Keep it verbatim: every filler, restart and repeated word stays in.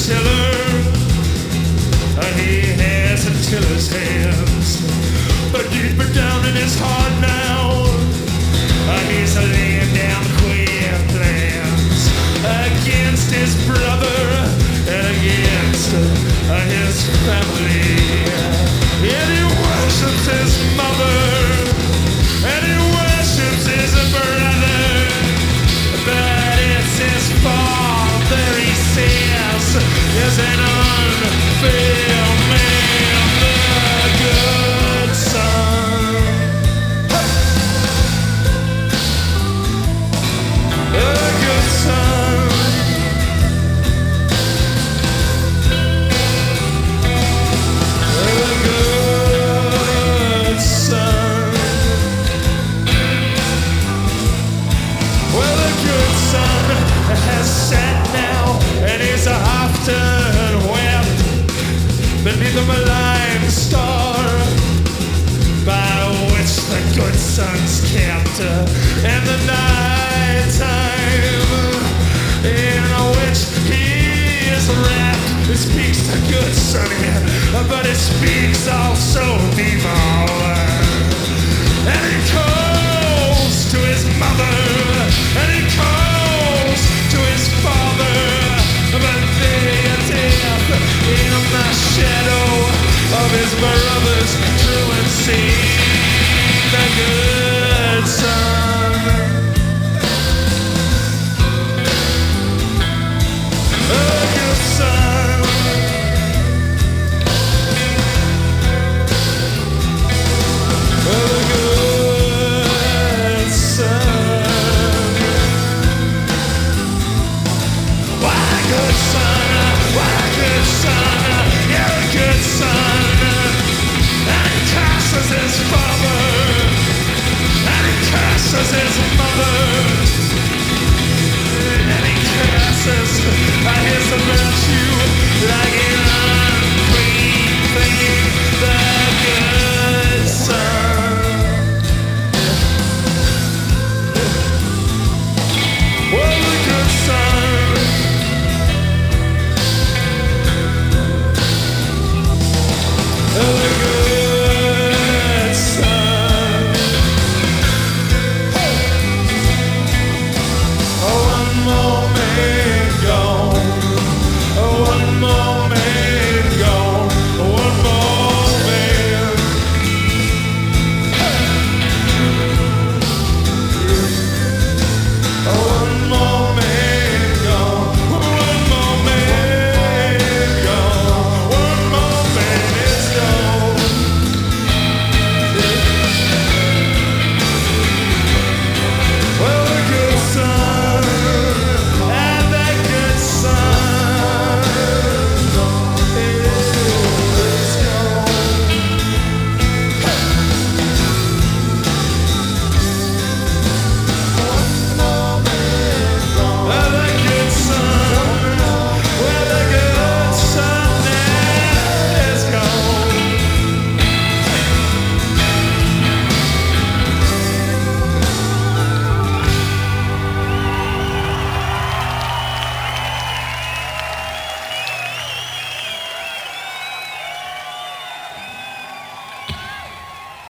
tiller. He has a tiller's hands, but deeper down in his heart now, he's laying down queer plans against his brother and against his family. And he worships his mother, and he worships his brother, but it's his father, he says, is an unfair man, the good son. The good son. The good son. Well, the good son has sat now, and he's often wept beneath the malign star by which the good son's kept, and the night time in which he is wrapped. It speaks the good son here, but it speaks also of evil. And he calls to his mother, and he calls to his father, but they are death in the shadow of his brother's truancy. The good son. The good son. The good son. What a good son. What a good son. You're a good son. And he curses his father, and he curses his mother, and he curses his virtue like